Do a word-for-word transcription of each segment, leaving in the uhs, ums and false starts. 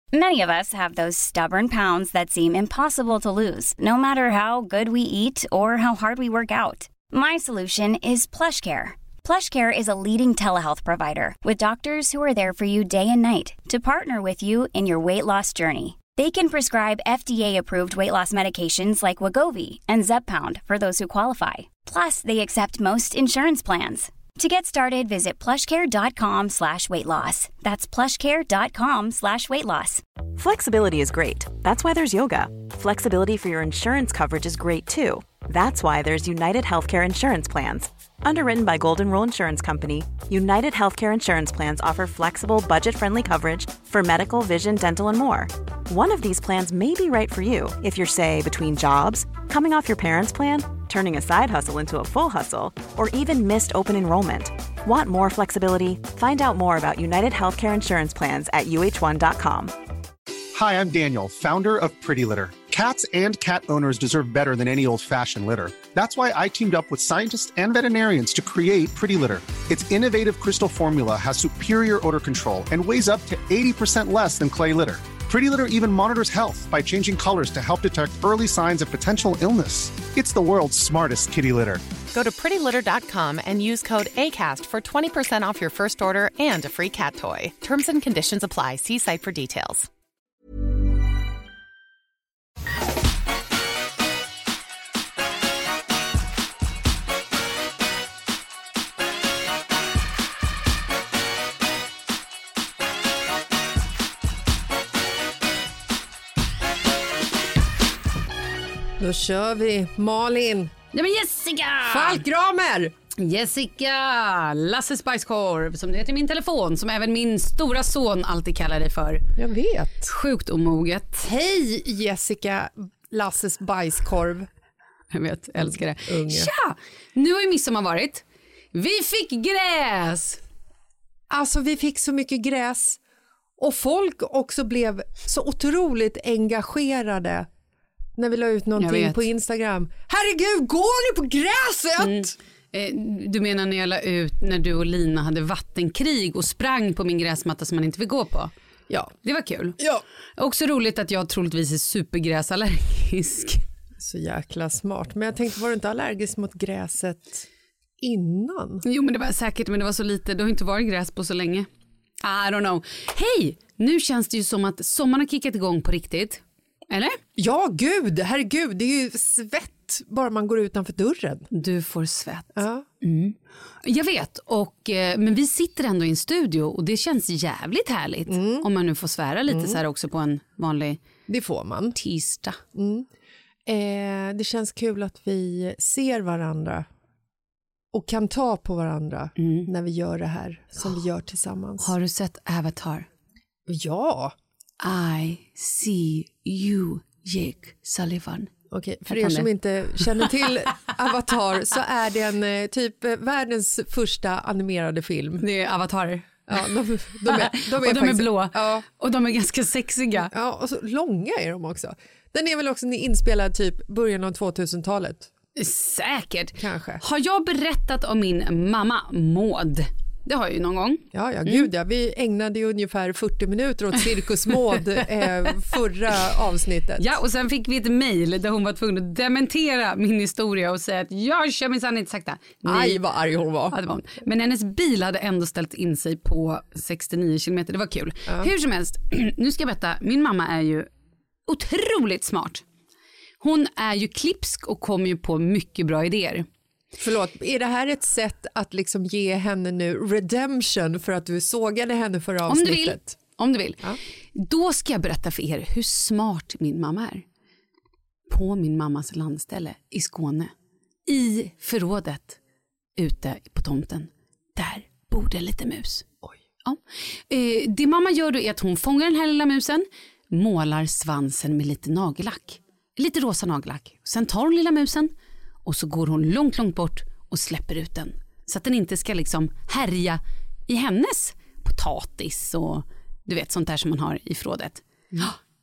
Many of us have those stubborn pounds that seem impossible to lose, no matter how good we eat or how hard we work out. My solution is PlushCare. PlushCare is a leading telehealth provider with doctors who are there for you day and night to partner with you in your weight loss journey. They can prescribe F D A-approved weight loss medications like Wegovy and Zepbound for those who qualify. Plus, they accept most insurance plans. To get started, visit plushcare.com slash weight loss. That's plushcare.com slash weight loss. Flexibility is great. That's why there's yoga. Flexibility for your insurance coverage is great too. That's why there's United Healthcare Insurance Plans. Underwritten by Golden Rule Insurance Company, United Healthcare Insurance Plans offer flexible, budget-friendly coverage for medical, vision, dental, and more. One of these plans may be right for you if you're, say, between jobs, coming off your parents' plan, turning a side hustle into a full hustle, or even missed open enrollment. Want more flexibility? Find out more about United Healthcare Insurance Plans at U H one dot com. Hi, I'm Daniel, founder of Pretty Litter. Cats and cat owners deserve better than any old-fashioned litter. That's why I teamed up with scientists and veterinarians to create Pretty Litter. Its innovative crystal formula has superior odor control and weighs up to eighty percent less than clay litter. Pretty Litter even monitors health by changing colors to help detect early signs of potential illness. It's the world's smartest kitty litter. Go to pretty litter dot com and use code ACAST for twenty percent off your first order and a free cat toy. Terms and conditions apply. See site for details. Då kör vi. Malin. Ja men Jessica! Falkramer! Jessica, Lasses bajskorv som det heter i min telefon, som även min stora son alltid kallar dig för. Jag vet. Sjukt omoget. Hej Jessica, Lasses bajskorv. Jag vet, älskar det. Unge. Tja! Nu har ju midsommar varit. Vi fick gräs! Alltså vi fick så mycket gräs. Och folk också blev så otroligt engagerade när vi la ut någonting på Instagram. Herregud, går ni på gräset? Mm. Eh, du menar när jag la ut när du och Lina hade vattenkrig och sprang på min gräsmatta som man inte vill gå på? Ja. Det var kul. Ja. Också roligt att jag troligtvis är supergräsallergisk. Så jäkla smart. Men jag tänkte, var du inte allergisk mot gräset innan? Jo, men det var säkert, men det var så lite. Det har inte varit gräs på så länge. I don't know. Hej! Nu känns det ju som att sommaren har kickat igång på riktigt. Eller? Ja, gud. Herregud, det är ju svett bara man går utanför dörren. Du får svett. Ja. Mm. Jag vet, och, men vi sitter ändå i en studio och det känns jävligt härligt. Mm. Om man nu får svära lite mm. så här också på en vanlig det får man. tisdag. Mm. Eh, det känns kul att vi ser varandra och kan ta på varandra mm. när vi gör det här som vi gör tillsammans. Har du sett Avatar? Ja. I see you, Jake Sullivan. Okej, för er som inte känner till Avatar så är det en typ världens första animerade film. Det är Avatar. Ja, de, de är, de är, och de faktiskt, är blå. Ja. Och de är ganska sexiga. Ja, och så långa är de också. Den är väl också inspelad typ början av tvåtusentalet. Säkert. Kanske. Har jag berättat om min mamma Maud? Det har jag ju någon gång. Ja, ja, gud ja. Vi ägnade ju ungefär fyrtio minuter åt Cirkus Maud eh, förra avsnittet. Ja, och sen fick vi ett mejl där hon var tvungen att dementera min historia och säga att jag kör minsann inte sakta. Aj, vad arg hon var. Ja, det var hon. Men hennes bil hade ändå ställt in sig på sextionio kilometer. Det var kul. Ja. Hur som helst, nu ska jag berätta. Min mamma är ju otroligt smart. Hon är ju klipsk och kommer ju på mycket bra idéer. Förlåt, är det här ett sätt att liksom ge henne nu redemption för att du sågade henne förra avsnittet? Om du vill. Om du vill. Ja. Då ska jag berätta för er hur smart min mamma är. På min mammas landställe i Skåne. I förrådet ute på tomten. Där bor det lite mus. Oj. Ja. Eh, det mamma gör då är att hon fångar den här lilla musen. Målar svansen med lite nagellack. Lite rosa nagellack. Sen tar hon lilla musen. Och så går hon långt, långt bort och släpper ut den. Så att den inte ska liksom härja i hennes potatis och du vet sånt där som man har i förrådet. Mm.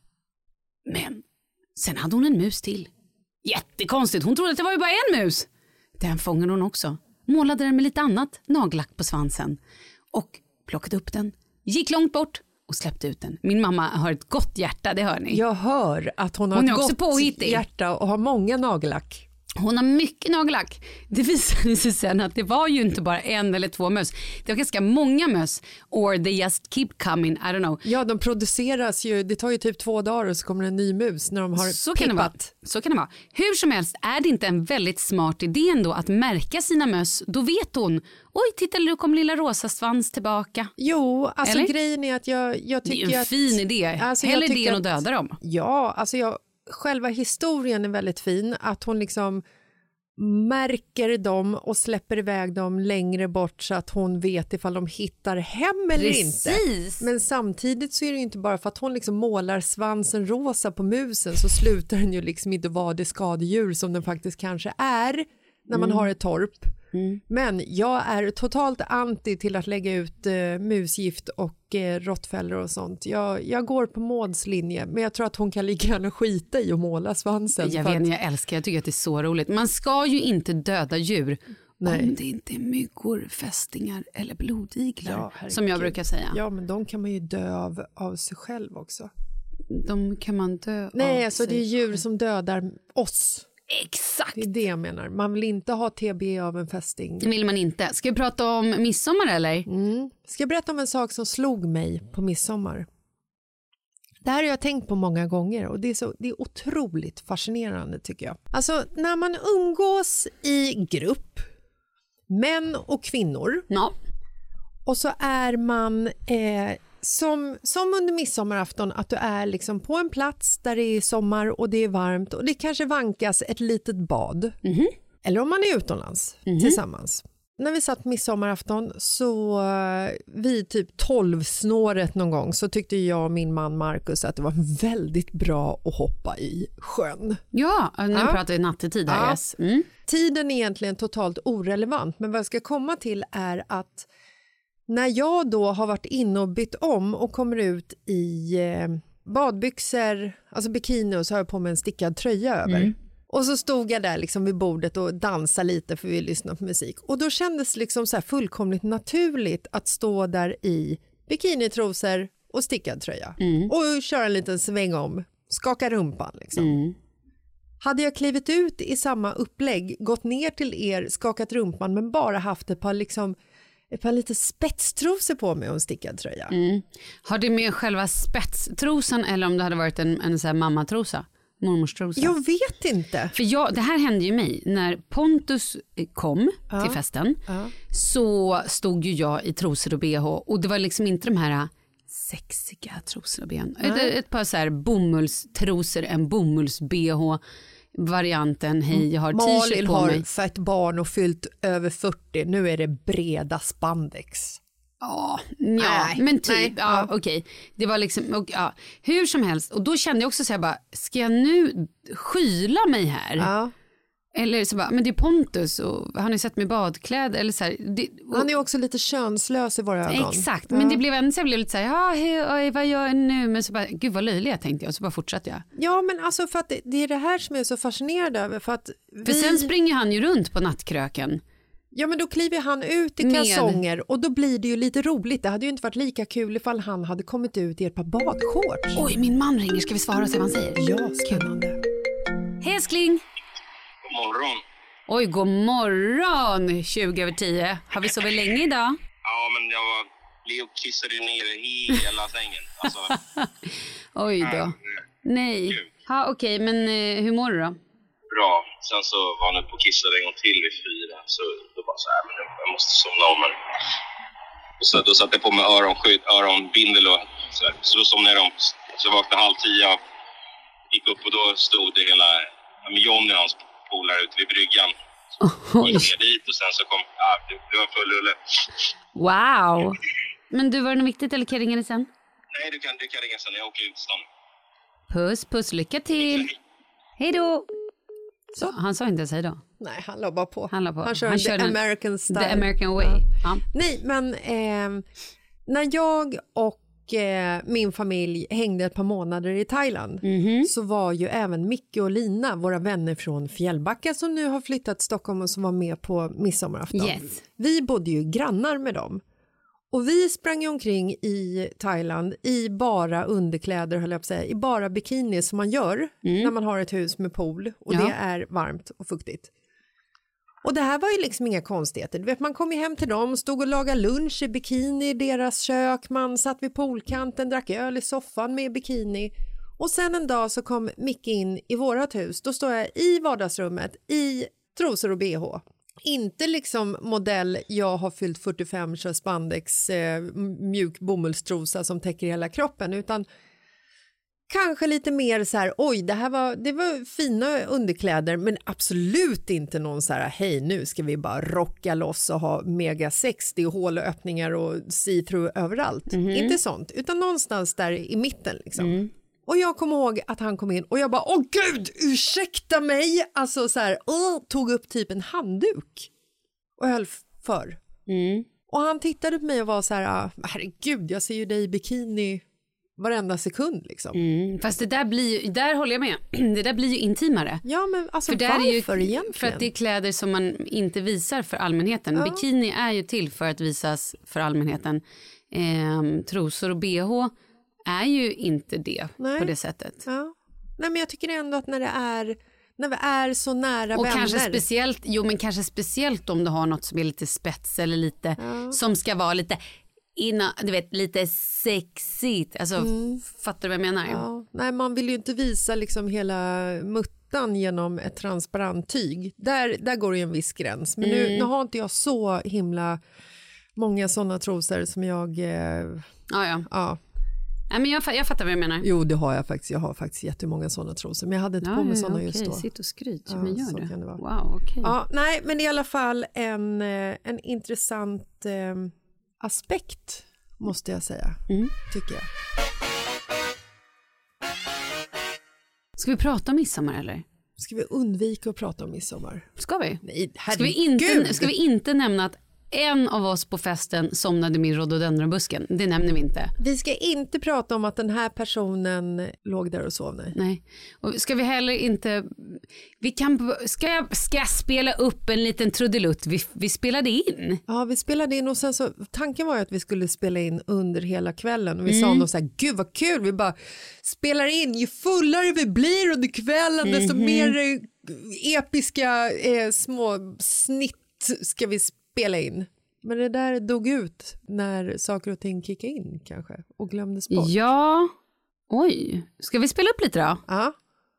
Men sen hade hon en mus till. Jättekonstigt, hon trodde att det var ju bara en mus. Den fångade hon också. Målade den med lite annat nagellack på svansen. Och plockade upp den. Gick långt bort och släppte ut den. Min mamma har ett gott hjärta, det hör ni. Jag hör att hon har hon ett gott påhittig. hjärta och har många nagellack. Hon har mycket nagellack. Det visade sig sen att det var ju inte bara en eller två möss. Det var ganska många möss. Or they just keep coming, I don't know. Ja, de produceras ju, det tar ju typ två dagar och så kommer en ny mus när de har så pippat. Kan det vara. Så kan det vara. Hur som helst är det inte en väldigt smart idé ändå att märka sina möss. Då vet hon, oj titta nu kom lilla rosa svans tillbaka. Jo, alltså eller? Grejen är att jag, jag tycker att... Det är en att, fin idé. Alltså Hellre det än att döda dem. Ja, alltså jag, själva historien är väldigt fin. Att hon liksom märker dem och släpper iväg dem längre bort så att hon vet ifall de hittar hem eller Precis. inte. Men samtidigt så är det ju inte bara för att hon liksom målar svansen rosa på musen så slutar den ju liksom inte vara det skadedjur som den faktiskt kanske är när man mm. har ett torp. Mm. Men jag är totalt anti till att lägga ut eh, musgift och eh, råttfällor och sånt. Jag, jag går på Mauds linje, men jag tror att hon kan lika gärna skita i och måla svansen. Jag vet, att... jag älskar, jag tycker att det är så roligt. Man ska ju inte döda djur. Nej. Om det inte är myggor, fästingar eller blodiglar, ja, som jag brukar säga. Ja, men de kan man ju dö av, av sig själv också. De kan man dö Nej, av alltså sig det är djur som dödar oss. Exakt. Det är det jag menar. Man vill inte ha T B av en fästing. Det vill man inte. Ska vi prata om midsommar eller? Mm. Ska jag berätta om en sak som slog mig på midsommar? Det här har jag tänkt på många gånger och det är, så, det är otroligt fascinerande tycker jag. Alltså när man umgås i grupp, män och kvinnor, ja. Och så är man... Eh, Som, som under midsommarafton att du är liksom på en plats där det är sommar och det är varmt och det kanske vankas ett litet bad. Mm-hmm. Eller om man är utomlands mm-hmm. tillsammans. När vi satt midsommarafton så vid typ tolv-snåret någon gång så tyckte jag och min man Marcus att det var väldigt bra att hoppa i sjön. Ja, nu ja. pratar vi nattetid här. Ja. Yes. Mm. Tiden är egentligen totalt orelevant men vad jag ska komma till är att när jag då har varit inne och bytt om och kommer ut i eh, badbyxor, alltså bikini och så har jag på mig en stickad tröja över. Mm. Och så stod jag där liksom vid bordet och dansade lite för vi lyssnade på musik. Och då kändes det liksom så här fullkomligt naturligt att stå där i bikinitrosor och stickad tröja. Mm. Och köra en liten sväng om, skaka rumpan liksom. Mm. Hade jag klivit ut i samma upplägg, gått ner till er, skakat rumpan men bara haft ett par liksom ett par lite spetstrosor på mig och en stickad tröja. Mm. Har det med själva spetstrosan eller om det hade varit en, en så här mammatrosa? Mormorstrosa? Jag vet inte. För jag, det här hände ju mig. När Pontus kom ja. till festen ja. så stod ju jag i trosor och B H och det var liksom inte de här sexiga trosor och B H. Ett, ett par så här bomullstrosor, en bomulls-B H varianten, hej jag har t-shirt på har mig. fett barn och fyllt över fyrtio, nu är det breda spandex. Ja, ja men typ, nej, ja, ja. okej. Det var liksom, och, ja, hur som helst. Och då kände jag också så här bara, ska jag nu skyla mig här? Ja. Eller så bara, men det är Pontus och han har sett mig badkläder eller så här, det, och, han är också lite könslös i våra ögon. Exakt, ja. men det blev ändå så jag blev lite så här, ja, hej, vad gör jag nu? Men så bara, gud vad löjlig jag tänkte jag, och så bara fortsatte jag. Ja, men alltså för att det, det är det här som jag är så fascinerad över för att vi... För sen springer han ju runt på nattkröken. Ja, men då kliver han ut i kalsonger med... och då blir det ju lite roligt. Det hade ju inte varit lika kul ifall han hade kommit ut i ett par badshorts. Oj, min man ringer, ska vi svara och se vad han säger? Ja, spännande. Hej älskling. God morgon. Oj, god morgon. tjugo över tio. Har vi sovit länge idag? Ja, men jag var... Leo kissade ner hela sängen. Alltså... Oj då. Äh, Nej. Ja, okej, okay, men eh, hur mår du då? Bra. Sen så var han uppe och kissade en gång till vid fyra. Så då bara så här, men jag måste somna om. Men... Och så, då satte jag på mig öronskydd, öronbindel och så här. Så då somnade jag om. Så jag vaknade halv tio. Gick upp och då stod det hela... Med Johnny och hans polare ute vid bryggan. Oh, gick ner dit och sen så kom... Ja, det, det var full rulle. Wow. Men du, var det något viktigt eller kan jag ringa dig sen? Nej, du kan, du kan ringa sen. Jag åker ut stan. Puss, puss. Lycka till. Hej då. Så, han sa inte hej då. Nej, han la bara på. Han, la på. han kör, han kör the American style. The American way. Ja. Ja. Nej, men eh, när jag och eh, min familj hängde ett par månader i Thailand mm-hmm. så var ju även Micke och Lina, våra vänner från Fjällbacka som nu har flyttat till Stockholm och som var med på midsommarafton. Yes. Vi bodde ju grannar med dem. Och vi sprang omkring i Thailand i bara underkläder, höll jag på att säga, i bara bikini som man gör mm. när man har ett hus med pool och ja. det är varmt och fuktigt. Och det här var ju liksom inga konstigheter. Du vet, man kom ju hem till dem, stod och lagade lunch i bikini i deras kök, man satt vid poolkanten, drack öl i soffan med bikini. Och sen en dag så kom Micke in i vårat hus. Då står jag i vardagsrummet i trosor och B H. Inte liksom modell jag har fyllt fyrtiofem, kör spandex, eh, mjuk bomullstrosa som täcker hela kroppen, utan kanske lite mer så här, oj, det här var, det var fina underkläder, men absolut inte någon så här, hej, nu ska vi bara rocka loss och ha mega sextio hål och öppningar och see-through överallt. Mm-hmm. Inte sånt, utan någonstans där i mitten liksom. Mm. Och jag kommer ihåg att han kom in och jag bara, åh gud, ursäkta mig! Alltså så här, åh, tog upp typ en handduk och höll för. Mm. Och han tittade på mig och var så här, herregud, jag ser ju dig i bikini varenda sekund liksom. Mm. Fast det där blir ju, där håller jag med, det där blir ju intimare. Ja, men alltså för varför är ju, egentligen? För att det är kläder som man inte visar för allmänheten. Ja. Bikini är ju till för att visas för allmänheten. Ehm, trosor och B H är ju inte det. Nej. På det sättet. Ja. Nej, men jag tycker ändå att när det är när vi är så nära och vänner. Kanske speciellt, jo men kanske speciellt om du har något som är lite spets eller lite ja. som ska vara lite inna, du vet, lite sexigt. Alltså, mm. fattar du vad jag menar? Ja. Nej, man vill ju inte visa liksom hela muttan genom ett transparent tyg. Där, där går det ju en viss gräns. Men mm. nu, nu har inte jag så himla många sådana trosor som jag... Eh, ja, ja. ja. Nej, men jag, jag fattar vad jag menar. Jo, det har jag faktiskt. Jag har faktiskt jättemånga sådana trosor. Men jag hade inte ja, på mig ja, sådana okay. just då. Sitt och skryt. Ja, men gör det. Kan det vara. Wow, okay. Ja, nej, men i alla fall en, en intressant eh, aspekt måste jag säga. Mm. Tycker jag. Ska vi prata om midsommar eller? Ska vi undvika att prata om midsommar? Ska vi? Nej, ska vi inte, ska vi inte nämna att en av oss på festen somnade med rhododendronbusken? Det nämner vi inte. Vi ska inte prata om att den här personen låg där och sov. Nej. Nej. Och ska vi heller inte... Vi kan, ska, jag, ska jag spela upp en liten trudelutt? Vi, vi spelade in. Ja, vi spelade in och sen så... Tanken var ju att vi skulle spela in under hela kvällen. Och vi mm. sa nog så här, gud vad kul. Vi bara spelar in. Ju fullare vi blir under kvällen, mm-hmm. desto mer episka eh, små snitt ska vi spela. spela in. Men det där dog ut när saker och ting kickade in kanske och glömdes bort. Ja, oj. Ska vi spela upp lite då? Ja.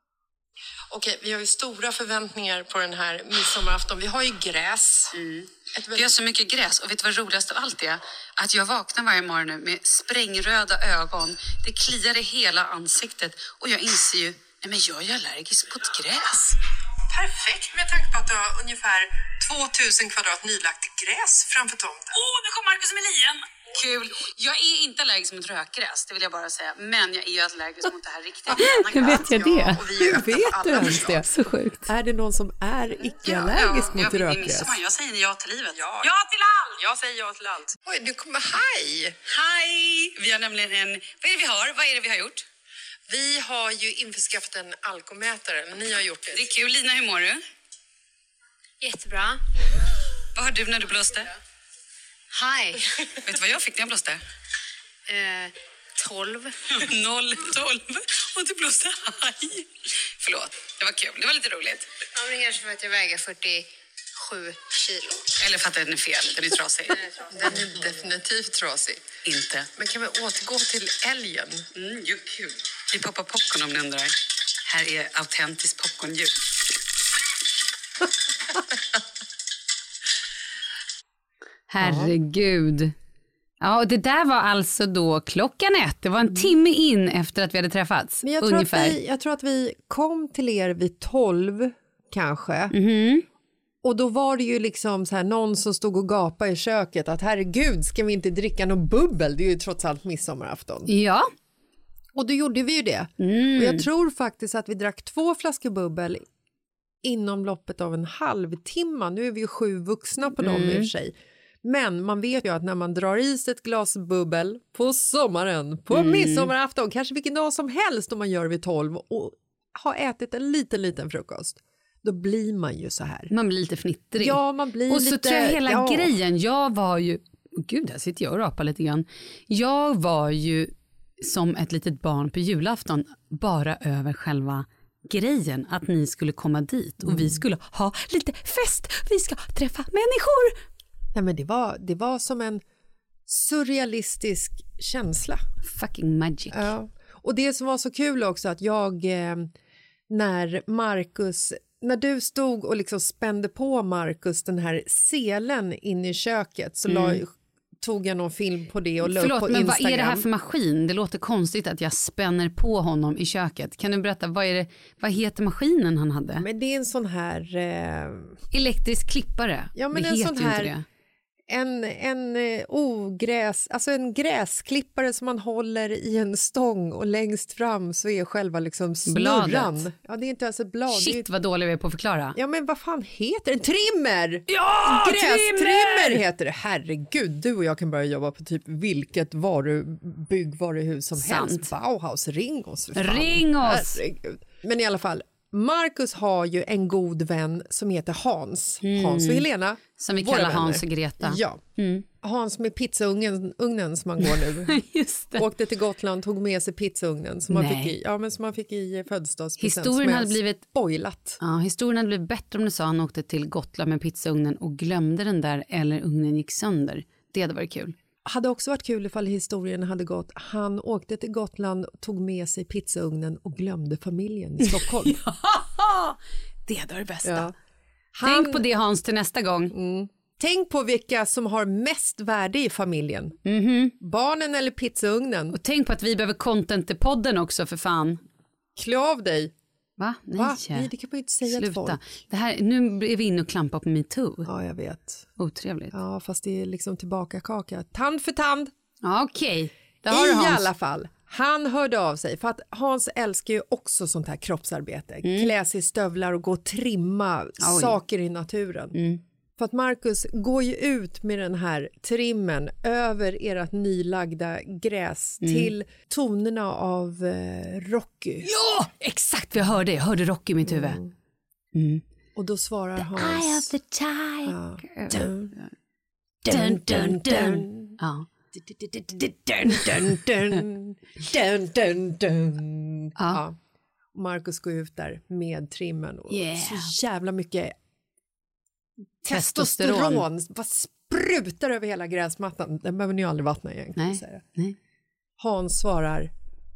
Okej, vi har ju stora förväntningar på den här midsommarafton. Vi har ju gräs. Mm. Väldigt... Vi har så mycket gräs och vet du vad roligast av allt är? Att jag vaknar varje morgon nu med sprängröda ögon. Det kliar i hela ansiktet och jag inser ju, nej men jag är allergisk på ett gräs. Perfekt med tanke på att du har ungefär tvåtusen kvadrat nylagt gräs framför tomten. Åh, oh, nu kommer Marcus med lien. Kul. Jag är inte allergisk mot rökgräs, det vill jag bara säga. Men jag är ju allergisk mot det här riktigt. Hur vet jag det? Ja, och vi Hur vet du ens det? Så sjukt. Är det någon som är icke-allergisk ja, ja, mot jag rökgräs? Jag säger ja till livet. Ja, ja till allt! Jag säger ja till allt. Oj, du kommer hej! Hej! Vi har nämligen en... Vad är det vi har? Vad är det vi har gjort? Vi har ju införskaffat en alkomätare, men ni har gjort det. Det är kul. Lina, hur mår du? Jättebra. Vad har du när du blåste? Hej. Vet du vad jag fick när jag blåste? Eh, tolv. Noll, tolv. Och du blåste hej. Förlåt, det var kul. Det var lite roligt. Ja, men det är kanske för att jag väger fyrtiosju kilo. Eller för att den är fel. Den är trasig. Den är, trasig. Den är definitivt trasig. Inte. Men kan vi återgå till älgen? Mm, ju kul. Vi poppar popcorn om ni undrar. Här är autentisk popcornljud. Herregud. Ja, och det där var alltså då klockan ett. Det var en timme in efter att vi hade träffats. Men jag, tror att vi, jag tror att vi kom till er vid tolv kanske. Mm-hmm. Och då var det ju liksom så här, någon som stod och gapade i köket att herregud, ska vi inte dricka någon bubbel? Det är ju trots allt midsommarafton. Ja. Och då gjorde vi ju det. Mm. Och jag tror faktiskt att vi drack två flaskor bubbel inom loppet av en halvtimme. Nu är vi ju sju vuxna på dem mm. i och för sig. Men man vet ju att när man drar i sig ett glas bubbel på sommaren, på mm. midsommarafton, kanske vilken dag som helst om man gör vid tolv och har ätit en liten, liten frukost, då blir man ju så här. Man blir lite fnittrig. Ja, man blir och lite... Och så tror jag hela ja. grejen, jag var ju oh, gud, här sitter jag och rapar lite grann. Jag var ju som ett litet barn på julafton bara över själva grejen att ni skulle komma dit och mm. vi skulle ha lite fest, vi ska träffa människor. Ja, men det var, det var som en surrealistisk känsla. Fucking magic. Ja. Och det som var så kul också att jag eh, när Marcus, när du stod och liksom spände på Marcus den här selen in i köket så mm. la, tog jag någon film på det och la upp på men Instagram. Vad är det här för maskin? Det låter konstigt att jag spänner på honom i köket. Kan du berätta, vad är det, vad heter maskinen han hade? Men det är en sån här eh... elektrisk klippare. Ja, men det en heter sån här inte det. En, en eh, ogräs, alltså en gräsklippare som man håller i en stång och längst fram så är själva liksom snurran. Bladet. Ja, det är inte ens ett blad. Shit, är... vad dålig vi är på att förklara. Ja, men vad fan heter det? En trimmer! Ja, grästrimmer trimmer! heter det. Herregud, du och jag kan börja jobba på typ vilket varu, byggvaruhus som Sant. helst. Bauhaus, ring oss. För fan. Ring oss! Herregud. Men i alla fall, Marcus har ju en god vän som heter Hans. Mm. Hans och Helena. Som vi våra kallar vänner. Hans och Greta. Ja. Mm. Hans med pizzaugnen ugnen som man går nu. Just det. Åkte till Gotland, tog med sig pizzaugnen som man fick i, ja, men som man fick i födelsedagspresent. Historien hade blivit spoilat. Ja, historien hade blivit bättre om du sa han åkte till Gotland med pizzaugnen och glömde den där eller ugnen gick sönder. Det hade varit kul. Hade också varit kul ifall historien hade gått. Han åkte till Gotland, tog med sig pizzaugnen och glömde familjen i Stockholm. Ja, det hade varit bästa. Ja. Han... Tänk på det, Hans, till nästa gång. Mm. Tänk på vilka som har mest värde i familjen. Mm-hmm. Barnen eller pizzaugnen. Och tänk på att vi behöver content i podden också, för fan. Klä av dig. Va? Nej. Va? Nej, det kan man ju inte säga till folk. Det här, nu är vi inne och klampar på MeToo. Ja, jag vet. Otrevligt. Ja, fast det är liksom tillbaka kaka. Tand för tand. Ja, okej. I I alla fall. Han hörde av sig för att Hans älskar ju också sånt här kroppsarbete. Mm. Klä sig i stövlar och gå och trimma Oj. saker i naturen. Mm. För att Marcus går ju ut med den här trimmen över ert nylagda gräs mm. till tonerna av eh, Rocky. Ja, exakt, jag hörde, jag hörde Rocky i mitt huvud. Mm. Mm. Och då svarar the Hans. Eye of the tiger. Ja. Dun, dun, dun, dun. Ja. Dun, dun, dun, dun, dun, dun. Ja. Ja. Marcus går ut där med trimmen och yeah. så jävla mycket testosteron. testosteron bara sprutar över hela gräsmattan. Den behöver ni aldrig vattna egentligen. Nej. Säger. Nej. Hans svarar: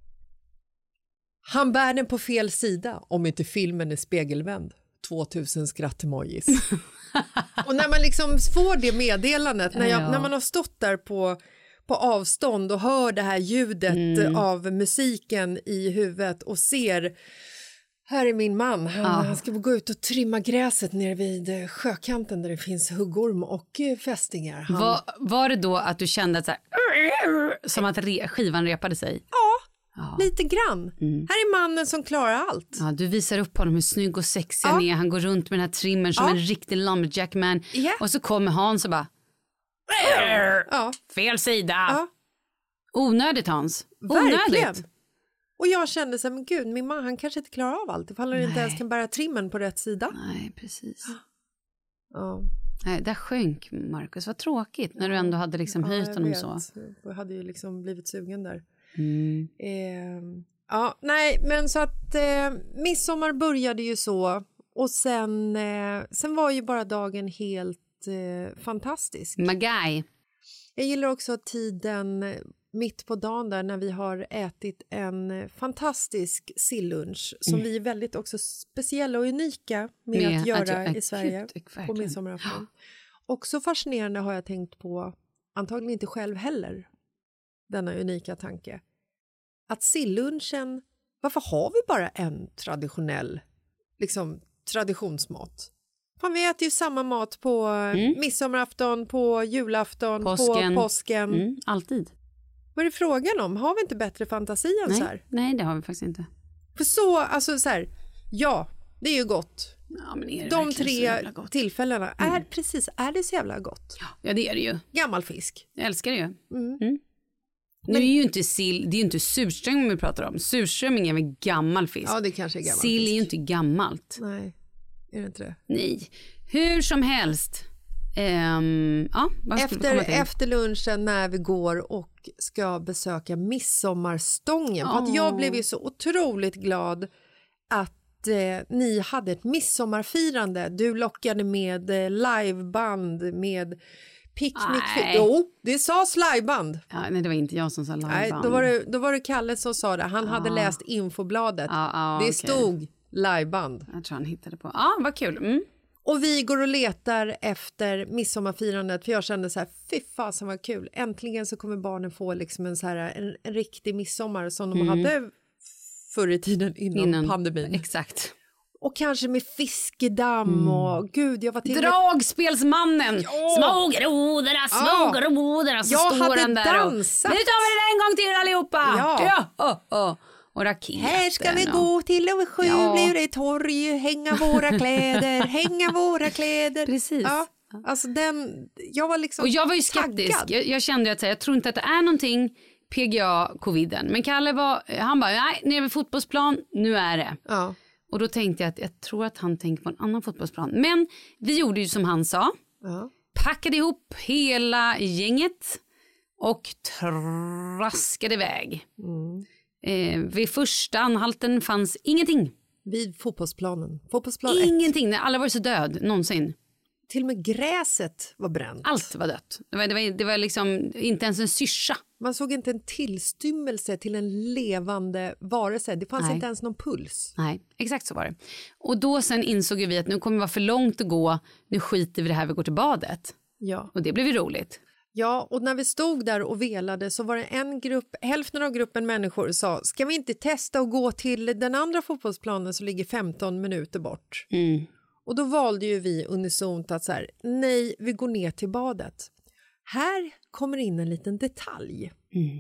han bär den på fel sida om inte filmen är spegelvänd. tvåtusen skrattemojis. Och när man liksom får det meddelandet, när, jag, ja. när man har stått där på, på avstånd och hör det här ljudet mm. av musiken i huvudet och ser, här är min man, han, ja. han ska gå ut och trimma gräset nere vid sjökanten där det finns huggorm och fästingar. Han... Var, var det då att du kände att så här, som att re, skivan repade sig? Ja. Ja. Lite grann. Mm. Här är mannen som klarar allt. Ja, du visar upp honom hur snygg och sexig han ja. är. Han går runt med den här trimmen som ja. en riktig lumberjackman. Yeah. Och så kommer Hans och bara ja. fel sida. Ja. Onödigt, Hans. Verkligen. Onödigt. Och jag kände så här, men gud, min man, han kanske inte klarar av allt. Ifall han inte ens kan bära trimmen på rätt sida. Nej, precis. Ja. Nej, där sjönk Marcus. Vad tråkigt när du ändå hade liksom höjt ja, honom vet. så. Jag hade ju liksom blivit sugen där. Mm. Eh, ja, nej, men så att eh, midsommar började ju så och sen, eh, sen var ju bara dagen helt eh, fantastisk. Magaj. Jag gillar också tiden mitt på dagen där när vi har ätit en fantastisk sillunch som mm. vi är väldigt också speciella och unika med, med att göra att i Sverige akut, på midsommarafton. Också fascinerande har jag tänkt på, antagligen inte själv heller, denna unika tanke. Att sillunchen, varför har vi bara en traditionell liksom traditionsmat? Fan, vi äter ju samma mat på mm. midsommarafton, på julafton, påsken. på påsken. Mm, alltid. Vad är det frågan om? Har vi inte bättre fantasi än nej, så här? Nej, det har vi faktiskt inte. För så, alltså så här, ja, det är ju gott. Ja, men är det de tre tillfällena, mm. är precis, är det så jävla gott? Ja, det är det ju. Gammal fisk. Jag älskar det ju. Mm. Mm. Nu men, är ju inte sill, det är ju inte surströmming vi pratar om. Surströmming är väl gammal fisk. Ja, det kanske är gammal sill fisk. är ju inte gammalt. Nej, är det inte det? Nej. Hur som helst. Um, ja, efter, efter lunchen när vi går och ska besöka midsommarstången. Oh. För att jag blev ju så otroligt glad att eh, ni hade ett midsommarfirande. Du lockade med eh, liveband, med picknick. Jo, det sades liveband. Ja, nej, det var inte jag som sa liveband. Nej, då var det, då var det Kalle som sa det. Han ah. hade läst infobladet. Ah, ah, det okay. stod liveband. Jag tror han hittade på. Ja, ah, vad kul. Mm. Och vi går och letar efter midsommarfirandet, för jag kände så här, fy fasen vad kul. Äntligen så kommer barnen få liksom en, så här, en, en riktig midsommar som de mm. hade förr i tiden innan, innan pandemin. Exakt. Och kanske med fiskedamm mm. och gud, jag var till Dragspelsmannen. Ja. Små grodorna, små ja. grodorna. Så jag står hade han där dansat. Och, nu tar vi det en gång till allihopa. Ja. Ja. Oh, oh. Och raketen, här ska vi gå till och sju ja. blir det torg, hänga våra kläder, hänga våra kläder. Precis. Ja. Alltså den, jag var liksom och jag var ju skeptisk. Jag, jag kände att jag tror inte att det är någonting P G A-coviden. Men Kalle var, han bara, nej, nere vid fotbollsplan, nu är det. Ja. Och då tänkte jag att jag tror att han tänker på en annan fotbollsplan. Men vi gjorde ju som han sa. Ja. Packade ihop hela gänget och traskade iväg. Mm. Eh, vid första anhalten fanns ingenting. Vid fotbollsplanen. Fotbollsplan ingenting, när alla var så död någonsin. Till och med gräset var bränt. Allt var dött. Det var, det var, det var liksom inte ens en syrsa. Man såg inte en tillstymmelse till en levande varelse. Det fanns Nej. inte ens någon puls. Nej, exakt så var det. Och då sen insåg vi att nu kommer det vara för långt att gå. Nu skiter vi det här, vi går till badet. Ja. Och det blev ju roligt. Ja, och när vi stod där och velade så var det en grupp, hälften av gruppen människor sa, ska vi inte testa att gå till den andra fotbollsplanen som ligger femton minuter bort? Mm. Och då valde ju vi unisont att så här, nej, vi går ner till badet. Här kommer in en liten detalj. Mm.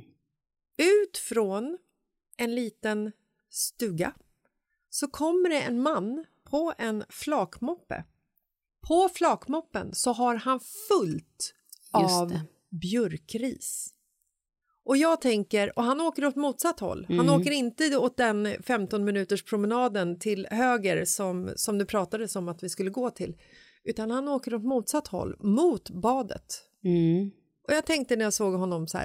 Ut från en liten stuga så kommer det en man på en flakmoppe. På flakmoppen så har han fullt av björkris. Och jag tänker, och han åker åt motsatt håll. Mm. Han åker inte åt den femton minuters promenaden till höger som, som du pratade om att vi skulle gå till. Utan han åker åt motsatt håll, mot badet. Mm. Och jag tänkte när jag såg honom så här,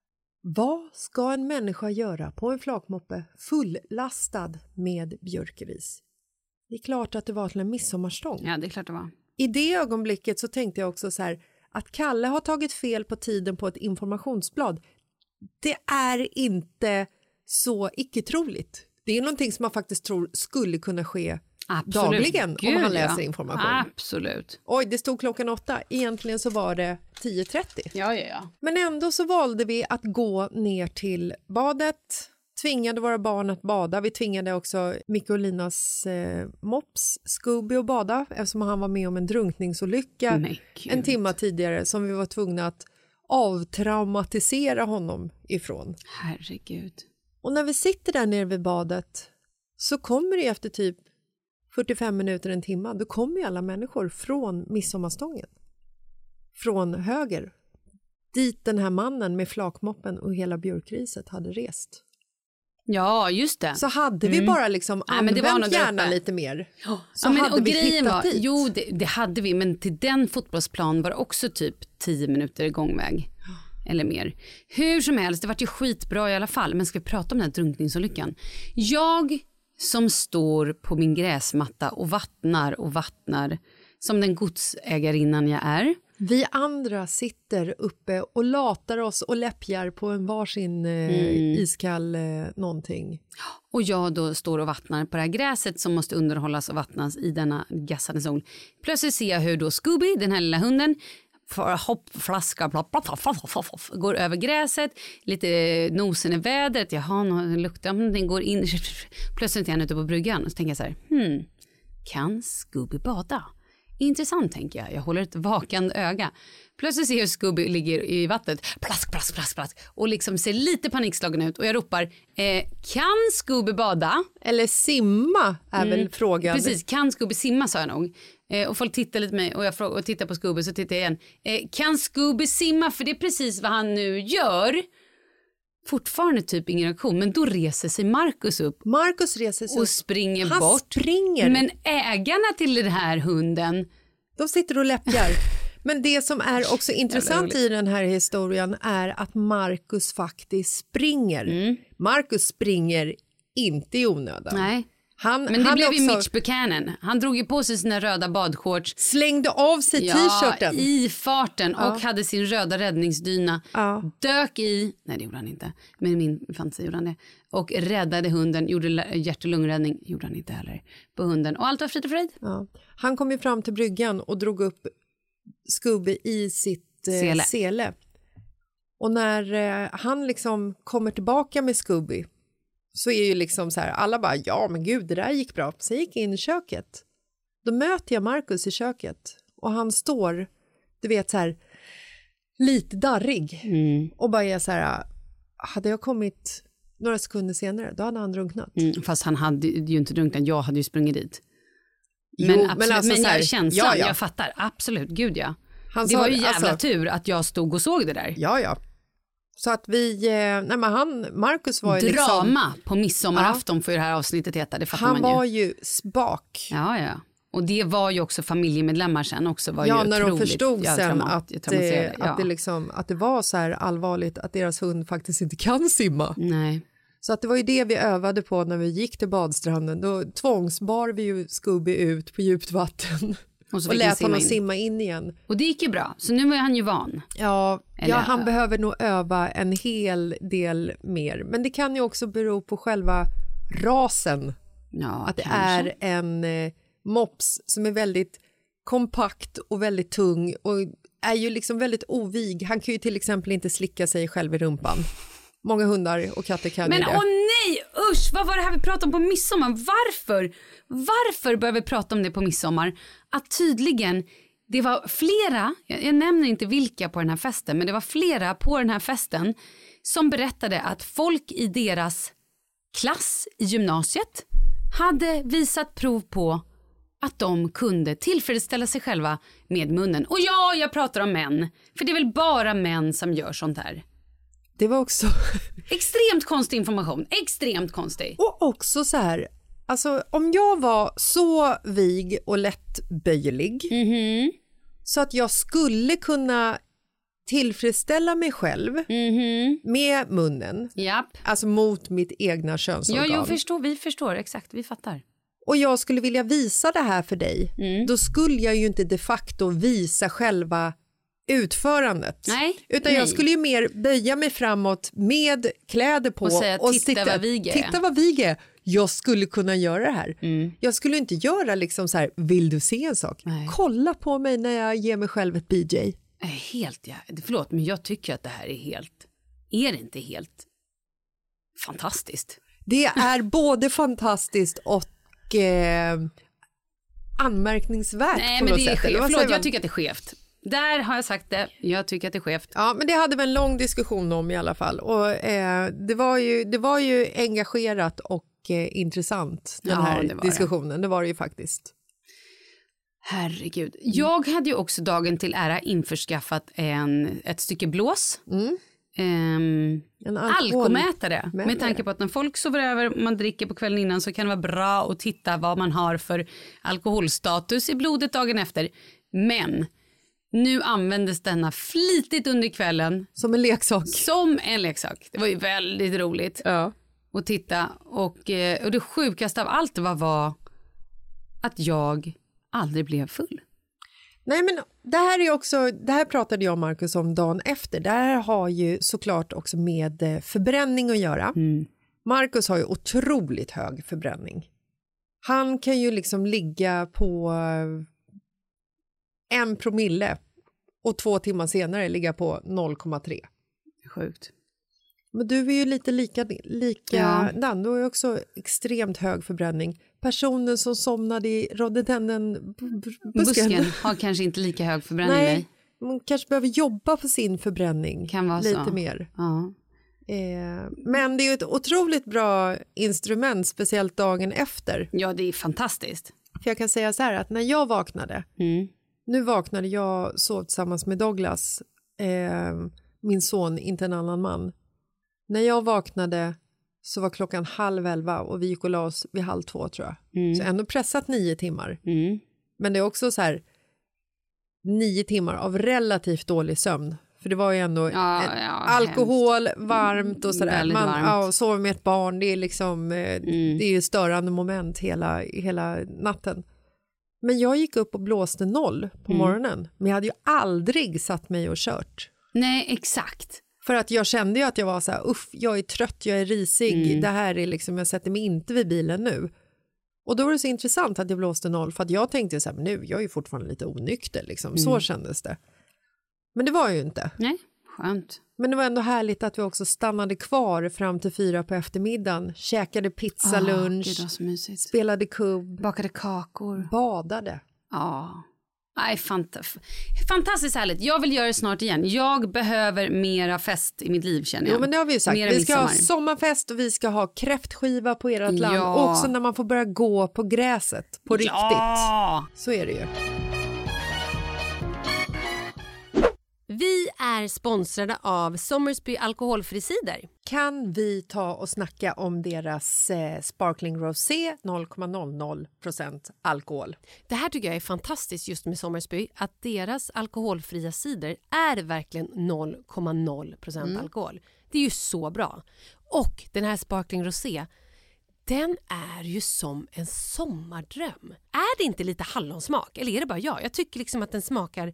vad ska en människa göra på en flakmoppe fullastad med björkris? Det är klart att det var till en midsommarstång. Ja, det är klart det var. I det ögonblicket så tänkte jag också så här, att Kalle har tagit fel på tiden på ett informationsblad, det är inte så icke-troligt. Det är någonting som man faktiskt tror skulle kunna ske Absolut. dagligen Gud, om man läser ja. information. Absolut. Oj, det stod klockan åtta. Egentligen så var det tio trettio. Ja, ja, ja. Men ändå så valde vi att gå ner till badet. Tvingade våra barn att bada. Vi tvingade också Micke och Linas eh, mops Scooby att bada eftersom han var med om en drunkningsolycka en timma tidigare som vi var tvungna att avtraumatisera honom ifrån. Herregud. Och när vi sitter där nere vid badet så kommer det efter typ fyrtiofem minuter, en timme, då kommer ju alla människor från midsommarstången. Från höger. Dit den här mannen med flakmoppen och hela björkriset hade rest. Ja, just det. Så hade vi mm. bara liksom använt Nej, men det var gärna lite mer. Så ja, men, hade och vi grejen hittat var, dit. Jo, det, det hade vi. Men till den fotbollsplan var det också typ tio minuter gångväg. Eller mer. Hur som helst, det var ju skitbra i alla fall. Men ska vi prata om den här drunkningsolyckan? Jag som står på min gräsmatta och vattnar och vattnar som den godsägarinnan jag är. Vi andra sitter uppe och latar oss och läppjar på en varsin eh, mm. iskall eh, någonting. Och jag då står och vattnar på det här gräset som måste underhållas och vattnas i denna gassade sol. Plötsligt ser jag hur då Scooby, den här lilla hunden, hoppflaska går över gräset, lite nosen i vädret, jaha, någon luktar, den går in, plötsligt är han ute på bryggan och så tänker jag så här, hmm, kan Scooby bada? Intressant, tänker jag. Jag håller ett vakande öga. Plötsligt ser jag hur Scooby ligger i vattnet. Plask, plask, plask, plask. Och liksom ser lite panikslagen ut. Och jag ropar, eh, kan Scooby bada? Eller simma är mm. väl frågan. Precis, kan Scooby simma, sa jag nog. Eh, och folk tittar lite mig och jag frågar, och tittar på Scooby, så tittar jag igen. Eh, kan Scooby simma? För det är precis vad han nu gör. Fortfarande typ ingen reaktion, men då reser sig Marcus upp. Marcus reser sig och springer Han bort. springer. Men ägarna till den här hunden, de sitter och läppjar. Men det som är också intressant i den här historien är att Marcus faktiskt springer. Mm. Marcus springer inte i onödan. Nej. Han, men det han blev också... ju Mitch Buchanan. Han drog ju på sig sina röda badshorts. Slängde av sig ja, t-shirten. i farten ja. och hade sin röda räddningsdyna. Ja. Dök i, nej det gjorde han inte, men min fantasi gjorde han det. Och räddade hunden, gjorde hjärt- och lungräddning, gjorde han inte heller, på hunden. Och allt var frid och fröjd. Ja. Han kom ju fram till bryggan och drog upp Scooby i sitt eh, sele. sele. Och när eh, han liksom kommer tillbaka med Scooby så är ju liksom så här, alla bara, ja men gud det där gick bra. Så jag gick in i köket. Då möter jag Marcus i köket. Och han står, du vet så här, lite darrig. Mm. Och bara är så här, hade jag kommit några sekunder senare, då hade han drunknat. Mm, fast han hade ju inte drunknat, jag hade ju sprungit dit. Men, jo, absolut, men, alltså, men jag känns ja, ja. jag fattar, absolut, gud ja. Han det sa, var ju jävla alltså, tur att jag stod och såg det där. Ja, ja. Så att vi, nej men han, Marcus var ju drama liksom, på midsommarafton ja. För det här avsnittet heta, det fattar han man ju. Han var ju spak. Ja, ja. Och det var ju också familjemedlemmar sen också. Var ja, ju när de förstod ja, sen trauma, att, det, ja. att, det liksom, att det var så här allvarligt att deras hund faktiskt inte kan simma. Nej. Så att det var ju det vi övade på när vi gick till badstranden. Då tvångsbar vi ju Scooby ut på djupt vatten. Och, och lät honom in. simma in igen. Och det gick ju bra, så nu var han ju van. Ja, ja han behöver nog öva en hel del mer. Men det kan ju också bero på själva rasen. Ja, att det kanske. är en eh, mops som är väldigt kompakt och väldigt tung. Och är ju liksom väldigt ovig. Han kan ju till exempel inte slicka sig själv i rumpan. Många hundar och katter kan Men ju det. åh nej, usch, vad var det här vi pratade om på midsommar? Varför? Varför började vi prata om det på midsommar? Att tydligen, det var flera, jag, jag nämner inte vilka på den här festen, men det var flera på den här festen som berättade att folk i deras klass i gymnasiet hade visat prov på att de kunde tillfredsställa sig själva med munnen. Och ja, jag pratar om män, för det är väl bara män som gör sånt här. Det var också... Extremt konstig information, extremt konstig. Och också så här, alltså om jag var så vig och lättböjlig mm-hmm. så att jag skulle kunna tillfredsställa mig själv mm-hmm. med munnen, Japp. alltså mot mitt egna könsorgan. Ja, jag förstår, vi förstår, exakt, vi fattar. Och jag skulle vilja visa det här för dig, mm. då skulle jag ju inte de facto visa själva utförandet. Nej, utan nej. jag skulle ju mer böja mig framåt med kläder på och säga och titta, titta vad vig är. Titta vad vig är. Jag skulle kunna göra det här. Mm. Jag skulle inte göra liksom så här, vill du se en sak? Nej. Kolla på mig när jag ger mig själv ett B J. Helt, ja. Förlåt, men jag tycker att det här är helt, är det inte helt fantastiskt? Det är både fantastiskt och eh, anmärkningsvärt. Nej, på men något det är sätt. skevt. Eller vad Förlåt, säger man? jag tycker att det är skevt. Där har jag sagt det. Jag tycker att det är skevt. Ja, men det hade vi en lång diskussion om i alla fall. Och eh, det var ju, det var ju engagerat och eh, intressant, den Ja, här det var diskussionen. det. det var det ju faktiskt. Herregud. Jag hade ju också dagen till ära införskaffat en, ett stycke blås. Mm. Um, en alkomätare. Med tanke på att när folk sover över, man dricker på kvällen innan, så kan det vara bra att titta vad man har för alkoholstatus i blodet dagen efter. Men nu användes denna flitigt under kvällen. Som en leksak. Som en leksak. Det var ju väldigt roligt ja. att titta. Och, och det sjukaste av allt var, var att jag aldrig blev full. Nej, men det här är också, det här pratade jag och Marcus om dagen efter. Det här har ju såklart också med förbränning att göra. Mm. Marcus har ju otroligt hög förbränning. Han kan ju liksom ligga på en promille och två timmar senare ligga på noll komma tre. Sjukt. Men du är ju lite lika, lika ja. Dan, du har ju också extremt hög förbränning. Personen som somnade i rhododendron-busken busken har kanske inte lika hög förbränning. Nej, man kanske behöver jobba på sin förbränning kan vara lite så. mer. Ja. Eh, men det är ju ett otroligt bra instrument, speciellt dagen efter. Ja, det är fantastiskt. För jag kan säga så här att när jag vaknade, mm. nu vaknade jag, sov tillsammans med Douglas, eh, min son, inte en annan man. När jag vaknade så var klockan halv elva och vi gick och la oss vid halv två tror jag. Mm. Så ändå pressat nio timmar. Mm. Men det är också så här, nio timmar av relativt dålig sömn. För det var ju ändå ja, en, ja, alkohol, hemskt. Varmt och sådär. Väldigt Man varmt. ja, sover med ett barn, det är liksom mm. det är ju störande moment hela, hela natten. Men jag gick upp och blåste noll på mm. morgonen. Men jag hade ju aldrig satt mig och kört. Nej, exakt. För att jag kände ju att jag var så här, uff, jag är trött, jag är risig. Mm. Det här är liksom, jag sätter mig inte vid bilen nu. Och då var det så intressant att jag blåste noll. För att jag tänkte så här, men nu, jag är ju fortfarande lite onykter liksom. Mm. Så kändes det. Men det var ju inte. Nej, skönt. Men det var ändå härligt att vi också stannade kvar fram till fyra på eftermiddagen. Käkade pizzalunch. Oh, det var så mysigt. Spelade kubb. Bakade kakor. Badade. Ja. Nej, fant- fantastiskt härligt. Jag vill göra det snart igen. Jag behöver mera fest i mitt liv, känner jag. Jo, men det har vi ju sagt. Mera vi ska midsommar. ha sommarfest och vi ska ha kräftskiva på ert land. Ja. Också när man får börja gå på gräset på riktigt. Ja. Så är det ju. Vi är sponsrade av Somersby alkoholfri cider. Kan vi ta och snacka om deras eh, Sparkling Rosé noll komma noll noll procent alkohol? Det här tycker jag är fantastiskt just med Somersby. Att deras alkoholfria cider är verkligen noll komma noll procent mm. alkohol. Det är ju så bra. Och den här Sparkling Rosé, den är ju som en sommardröm. Är det inte lite hallonsmak? Eller är det bara jag? Jag tycker liksom att den smakar